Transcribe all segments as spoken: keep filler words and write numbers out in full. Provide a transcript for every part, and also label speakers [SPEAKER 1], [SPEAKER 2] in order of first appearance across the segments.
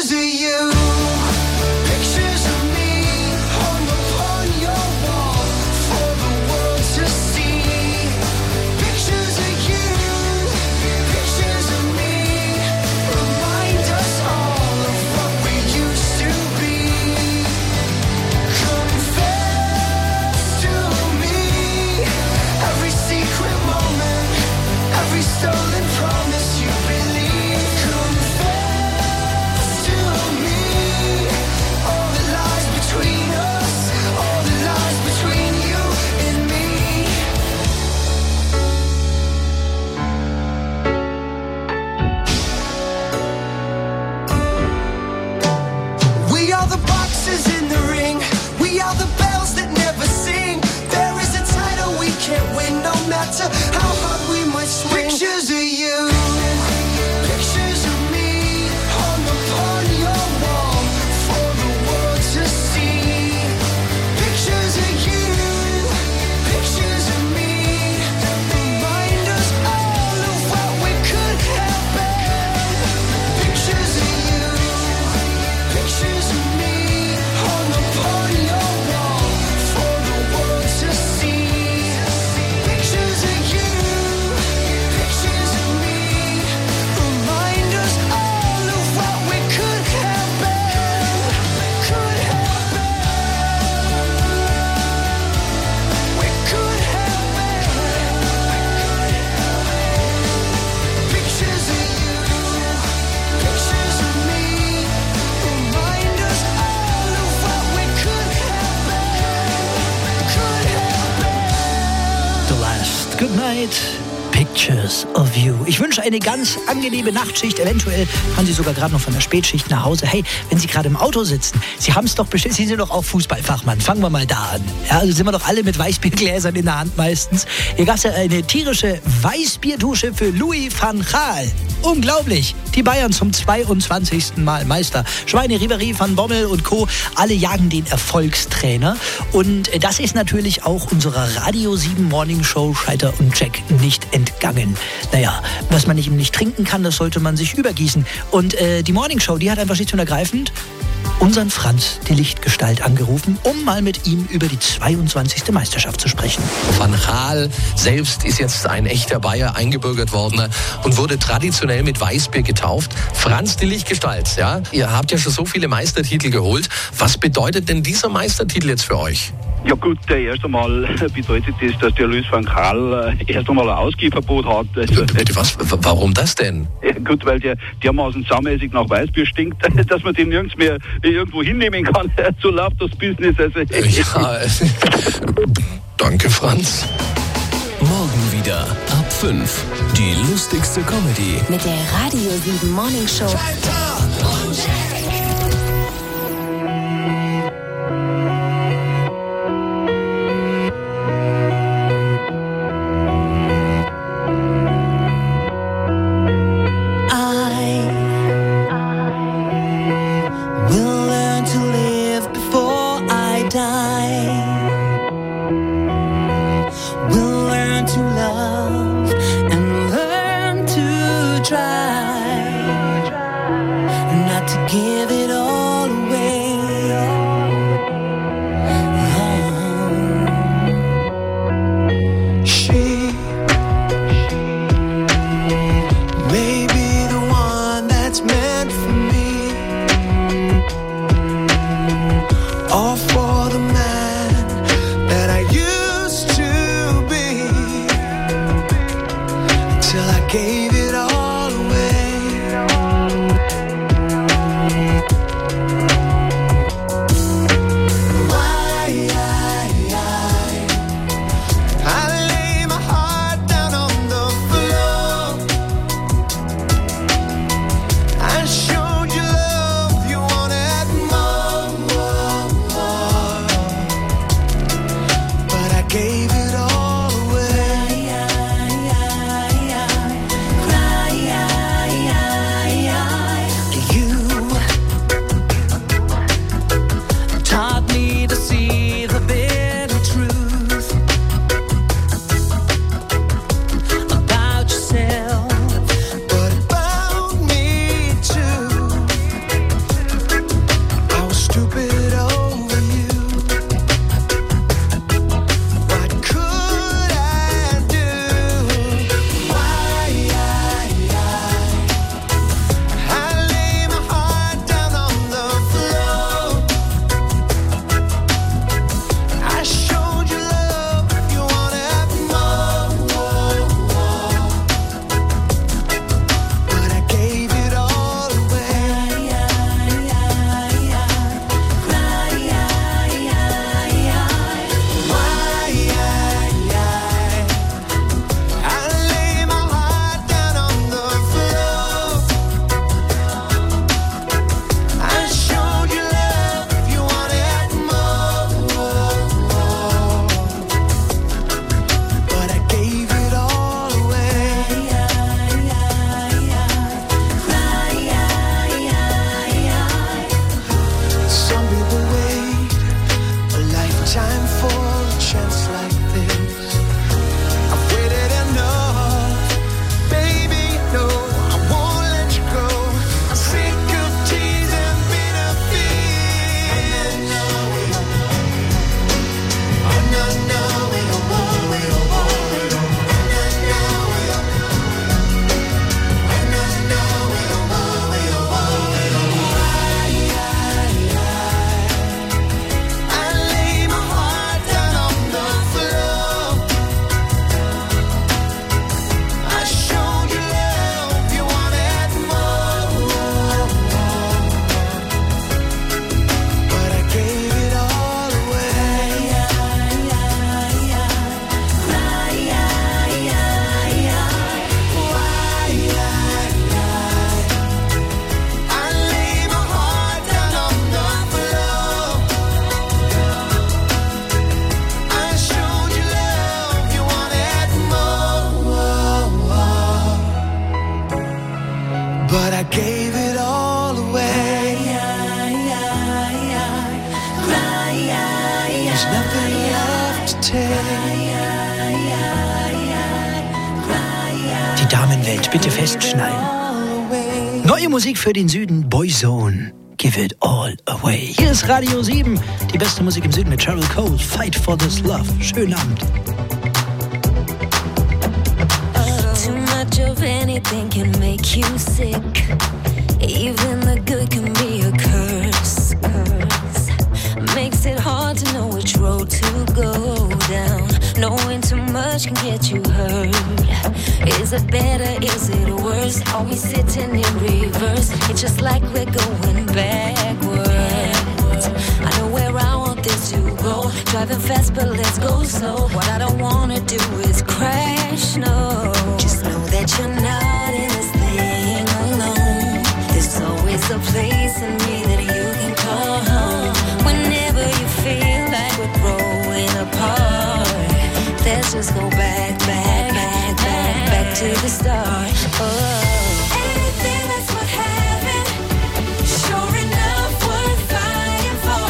[SPEAKER 1] Pictures of you, pictures of me, hung upon your wall for the world to see. Pictures of you, pictures of me, remind us all of what we used to be. Confess to me every secret moment, every stolen promise you believe. Confess to me all the lies between us, all the lies between you and me. We are the boxes in the ring, we are the bells that never sing. There is a title we can't win, no matter how hard we might swing. Pictures of you, pictures of me, hung upon your wall for the world to see. Pictures of you, pictures of me, remind us all of what we could have been. Pictures of you, pictures of me, hung upon your wall for the world to see. Pictures of you, pictures of me, remind us all of what we could have been, could have been, we could have been. Pictures of you, pictures of me, remind us all of what we could have been, could have been.
[SPEAKER 2] The Last Goodnight, Pictures of You. Ich wünsche eine ganz angenehme Nachtschicht. Eventuell fahren Sie sogar gerade noch von der Spätschicht nach Hause. Hey, wenn Sie gerade im Auto sitzen, Sie haben es doch bestimmt, Sie sind doch auch Fußballfachmann. Fangen wir mal da an. Ja, also sind wir doch alle mit Weißbiergläsern in der Hand meistens. Hier gab es ja eine tierische Weißbierdusche für Louis van Gaal. Unglaublich. Die Bayern zum zweiundzwanzigsten Mal Meister. Schweine, Ribéry, Van Bommel und Co. alle jagen den Erfolgstrainer. Und das ist natürlich auch unserer Radio sieben Morning Show Scheiter und Jack nicht entgangen. Naja, was man nicht, nicht trinken kann, das sollte man sich übergießen. Und äh, die Morning Show, die hat einfach schlicht und ergreifend unseren Franz, die Lichtgestalt, angerufen, um mal mit ihm über die zweiundzwanzigste Meisterschaft zu sprechen.
[SPEAKER 3] Van Gaal selbst ist jetzt ein echter Bayer eingebürgert worden und wurde traditionell mit Weißbier getauft. Franz, die Lichtgestalt, ja, ihr habt ja schon so viele Meistertitel geholt. Was bedeutet denn dieser Meistertitel jetzt für euch?
[SPEAKER 4] Ja gut, erst einmal bedeutet das, dass der Louis van Gaal erst einmal ein Ausgehverbot hat. Also,
[SPEAKER 3] Bitte was? Warum das denn?
[SPEAKER 4] Ja, gut, weil der dermaßen saumäßig nach Weißbier stinkt, dass man den nirgends mehr irgendwo hinnehmen kann. So läuft das Business. Also.
[SPEAKER 3] Ja, danke Franz.
[SPEAKER 5] Morgen wieder ab fünf. Die lustigste Comedy
[SPEAKER 6] Mit der Radio sieben Morning Show.
[SPEAKER 1] Scheiter und Jack. Will learn to live before I die. Will learn to love and learn to try not to give it all away. Oh. She may be the one that's meant for me, all for the man that I used to be, until I gave it all away. Why I, I, I lay my heart down on the floor. I showed you love, you wanted more, more, more.
[SPEAKER 2] Welt. Bitte festschnallen. Neue Musik für den Süden, Boyzone. Give it all away. Hier ist Radio sieben, die beste Musik im Süden mit Cheryl Cole. Fight for this love. Schönen Abend.
[SPEAKER 7] Too much of anything can make you sick. Even the good can be a curse. Curse makes it hard to know which road to go down. Knowing too much can get you hurt. Is it better? Is it worse? Are we sitting in reverse? It's just like we're going backwards. I know where I want this to go. Driving fast, but let's go slow. What I don't wanna do is crash, no. Just know that you're not in this thing alone. There's always a place in me that you can call home. Whenever you feel like we're growing apart, let's just go back, back, back, back, back to the start. Oh. Anything that's what happened, sure enough, worth fighting for.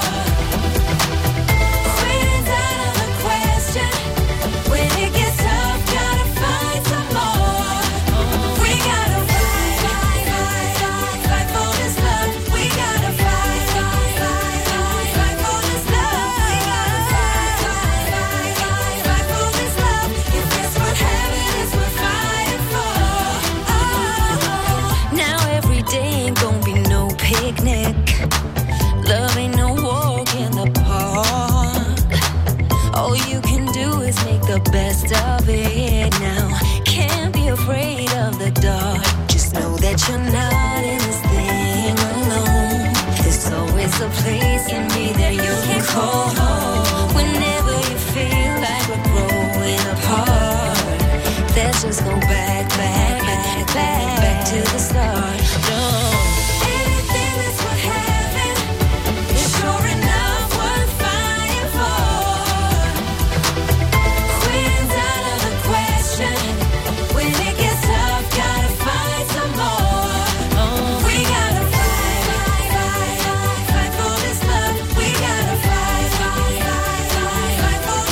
[SPEAKER 7] Quitting's out of the question. When it gets tough, gotta fight some more. We gotta fight, fight, fight, fight, fight for this love. We gotta fight, fight, fight, fight, fight for this love. We gotta fight, fight, fight, fight, fight for this love. If that's what happened, it's worth fighting for. Oh, now every day ain't gonna be no picnic. Love ain't no walk in the park. All you can do is make the best of it now. Can't be afraid of the dark. Just know that you're not in this thing alone. There's always a place in me that you can call